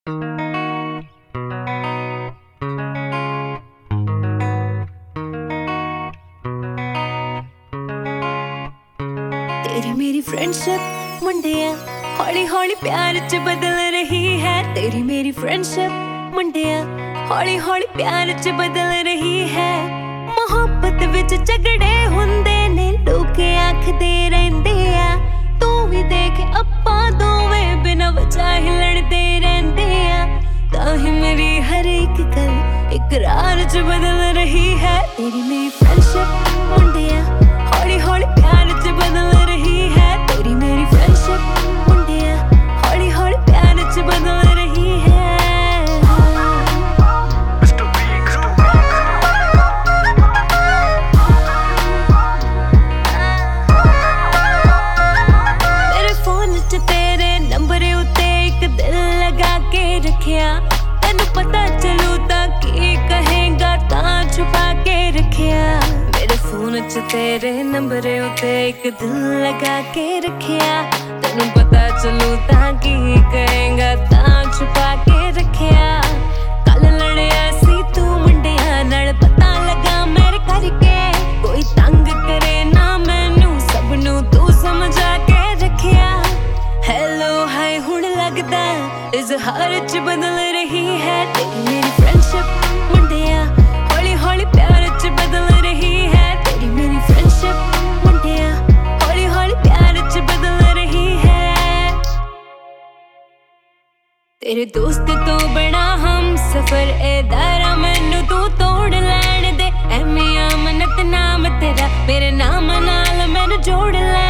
तेरी मेरी फ्रेंडशिप मुंडिया हौली हौली प्यार च बदल रही है। तेरी मेरी फ्रेंडशिप मुंडिया हौली हौली प्यार च बदल रही है। मोहब्बत विच झगड़े हुंदे ने लोग आखदे रहिंदे आ, तू भी देख अप्पां दोवें बिना वजह ही लड़दे रहिंदे आ। ताही मेरी हर एक गल इकरार च बदल रही है। तेरी मेरी फ्रेंडशिप मुंडिया हौली हौली प्यार च बदल रही है। तेरी मेरी फ्रेंडशिप मुंडिया हौली हौली प्यार च बदल रही है। मेरे फोन च तेरे नंबर उत्ते एक दिल लगा के रखिया, तेनू पता चलू तां की कहेगा तां छुपा के रखिया। मेरे फोन च तेरे नंबर उत्ते एक दिल लगा के रखिया, तेनू पता चलू तां की कहेगा तां छुपा के रखिया। कल लड़िया सी तू मुंडिया नाल पता लगा मेरे करके, कोई तंग करे ना मैनू सबनू तू समझा के रखिया। हेलो हाय हुण लगदा इज़हार च बदल रही है। तेरी मेरी फ्रेंडशिप मुंडिया हौली हौली प्यार च बदल रही है। तेरी मेरी फ्रेंडशिप मुंडिया हौली हौली प्यार च बदल रही है। तेरे दोस्त तो बड़ा हम सफर ए दायरा मैनू तू तोड़ लैण दे। ऐ मियां मन्नत नाम तेरा मेरे नाम नाल मैनू जोड़ लै।